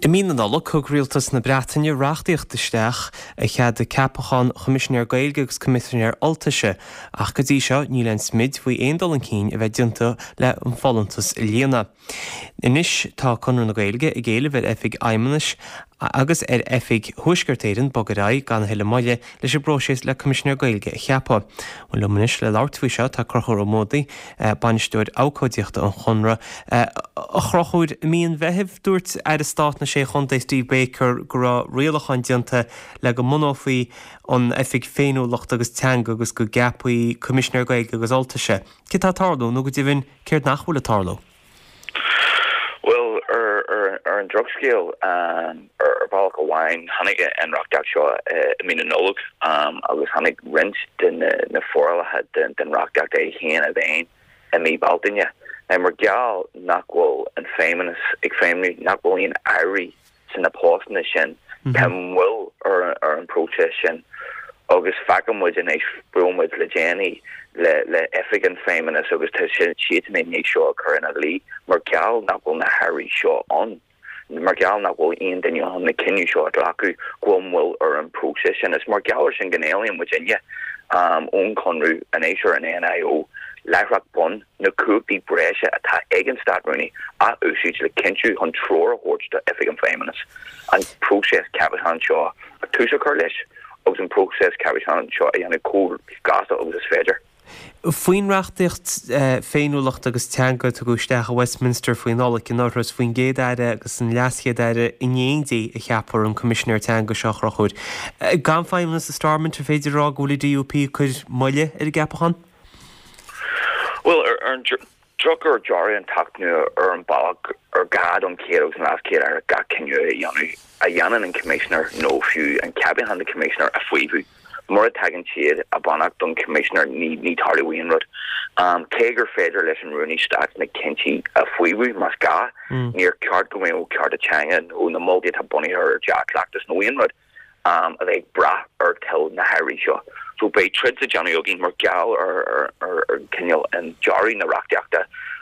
I mín an alla cogrialtas na Breataine reachtaíochtasteach a chead de capachán Chomisisinéir Gaeilge agus Commissionéir Altaise ach go dtí seo Níl Smith faoi aondal an cín a bheith dionta le an follantas i líana. Inis tá Conradh na Gaeilge i ggéile bheith effig aimimeis agus effig thuisgurtéireann bogadá gan heile maiile leis bróséis le Commissionéir Gaeilge a cheappa. An lumanis le láirtfuí seo tá crochúir ó módaí banisteúir ácóidíochta an chunra. A chrochúid míon bheitheh dúirt ar a stát na sé chunta Steve Baker go rialachan dionta le go monófaí an effig féinúlacht agus teanga agus go gapaí Commissionéir Gaeilge agus Altaise. Cé tá tarlú nó go dtíhann céir nachhfuil a tarlú? Well, an drug scale ballach wine hannig en rockdag seo min nolog agus hannig rent den na forla had den rockdag é hén a vein en mi baldinja en mar gal nachwol en feminist ik family nachwol in airy sin na postna sin pen will or an protest sin agus fakam was in broom with legeni le effigan feminist agus she to make sure occur in a league mar gal nachwol na Harry Shaw on Margal na will in den you na kinnu shot laku gwomwil or in procession as Margal in Ganalian Virginia on Conru an Asher and NIO Larak Bun na Coopy Brescia at Egenstad Rooney at usage le Kinchu on Trora horch the effigan feminist and process Cavihan Shaw a Tusa Kurlish was in process Cavihan Shaw and a cool gasta of this feder. Fuoin reachtaíocht féinúlacht agus teanga tu gúisteach a Westminster faoin ála cin áras faoin géadaire agus an leascéadaire inéondaí a cheapar an Commissionéir teanga seo chrochúd. Gan feimnas a starmint ar féidir rá gúla DUP chuid moile ar a gapachan? Well, an drucker Jari an taknu an balach gad an céad an leascéad ar ga cinú a Yanan and Commissioner no few and cabin hand the Commissioner a fuivu. More tagging chead a bonach done Commissioner need Harley Wainwright. Kager Federal and Rooney Stats na Kenchi a Fuiwu Masca near Cardgomeo Cardachanga and the multi to Bunny or Jack Lactus no Wainwright. They bra or tell na Harry Shaw. So by treads the Johnny Yogi Mergal or Kenyal and Jari na Rockjacta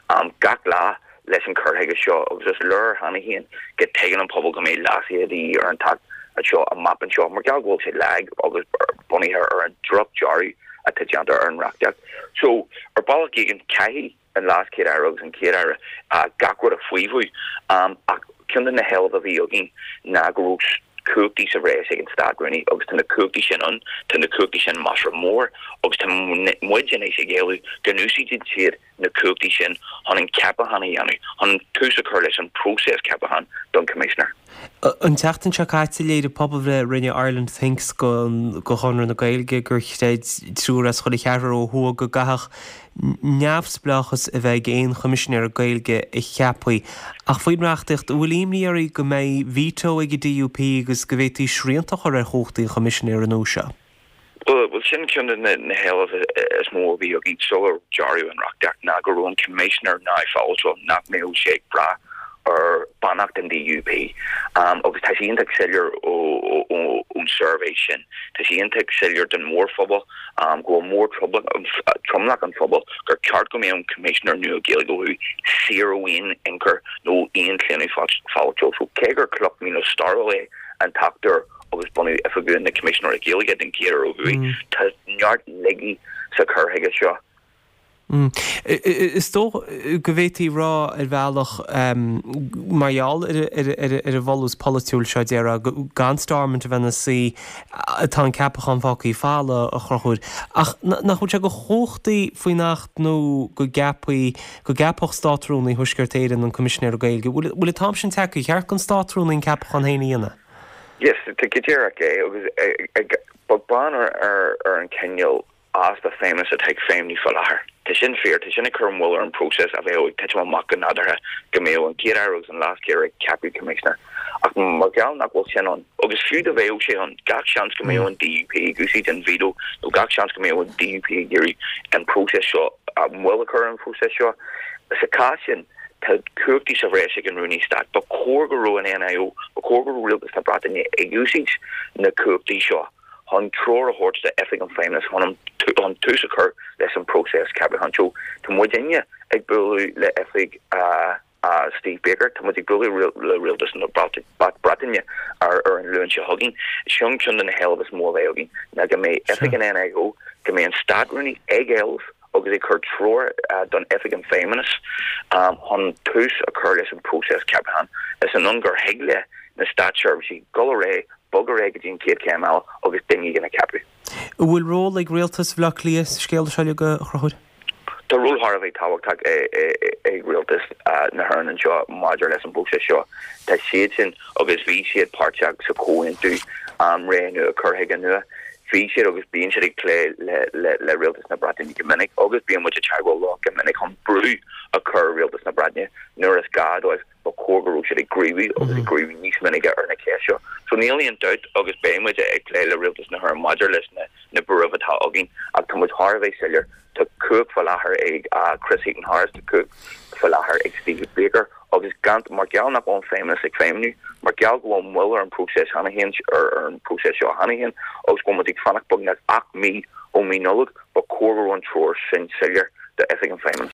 Gakla lesson Kurhaga Shaw of just lure Hanahan get taken on public domain last year the year and talk a show a map and show Mergal will say lag August Bunny her or a drop Jari at the Janta or Rockjack. So our ball gigan Kahi and last kid arrows and kid ara Gakwood of Fuivu Kundan the hell of a Yogi Nagrooks Cookty sa race against that Rooney August to the Cookty shin on to the Cookty shin mushroom more August to Mujin Gelu Ganusi did see it the Cookty shin on in Capahan Yanni on Tusa Curlis and process Capahan done Commissioner. An teachtain se caiite léad pobl rinne Ireland thinks go Conradh na Gaeilge gur chtéid trúras chuil chearar ó thua go gathach neamhsplachas a bheith géon Commissionéir Gaeilge i cheappaí. Ach faoin reachtaíocht bhfuil imníorí go mbeidh veto ag DUP agus go bhfuiltí sriantach ar chóchtaí Commissionéir an óseo. Well, sin kunde na hell of is more be og each solar Jari and Rockjack na go on Commissioner na also not me shake bra or Banach in the UP. Of Tashi intek cellular on surveytion. Tashi intek cellular than more football, go more trouble Trumlock and football, or chart go me on Commissioner New Gilgo who 0 win anchor no Ian Clenny follow so Keger clock me no star away and talk there was bunny if we in the Commissioner Gilligan and Kira over to yard leggy Sakar Higashaw. Is tó go bhfuiltí rá ar bhealach maiall ar a bholaús polúil seo déara gan starmint a bhena sí atá ceapachan fácaí fála a chrochúd. Ach nach chuid se go chóchtaí faoi nacht nó go gapach státrúnaí thuisgurtéireann an Commissionéir Gaeilge. Bhfuil a tám sin teacha cheart an státrúnaí ceapachan héanaíana? Yes, to get here, okay. It was but Ban or in Kenya as the famous to take family for her. Tishin fear, Tishin Curran Willer in process of a pitch on Mock and other Gameo and Kid Arrows and last year a Cappy Commissioner. Magal not will send on August few the veil on Gak Chance Gameo and DUP, Goosey and Vito, no Gak Chance Gameo and DUP Gary and process shot will occur in process shot. It's a caution. Cookty sa Resig and Rooney Stat, but Corgaro and NIO, but Corgaro real to brought in a usage in the Cookty Shaw. On Trora Horts the Effingham famous on Tusakar lesson process Cabihancho to Virginia, a bully le Effig Steve Baker, Timothy Bruley, real distant about Bratinya, or in Luan Hugging, Shung Chund and hell of a small hugging. Now, give me Effican and Ego, give me in Stat Rooney, Egg Elves, Oggy Kurt Troer, done Effican Feminist, on Tus, a Curtis and Process Capahan, as an Unger Hegle, the Stat Service, Gulleray, Bugger Egg, Kate Kamal, August Dingy in a Capu. Will roll like realtas Vlaclius, scale shall you go? The rule Harvey Tawak a realtist Nahern and Shaw Marger lesson books Shaw that shades in August V shade Parchak Sako into Rain Kurhaganua V shade August being should clay le realtist na Bratin Dominic August being which a child lock Dominic on brew occur realtist na Bratnia Nuris God or Corgaro should agree with or agree with nice many get earn a cash. So nearly in doubt August being which a play le realtist na her Marger lesson na Buruvata Ogging up to much Harvey Seller to cook for her egg Chris Heaton Harris to cook for her egg Steve Baker August Gant Markel not on famous like family Markel go on Muller and process Hanahan or process your Hanahan August go with the Fanac bug that me o me nullig but Corver on Troor sin Sillier the Effican famous.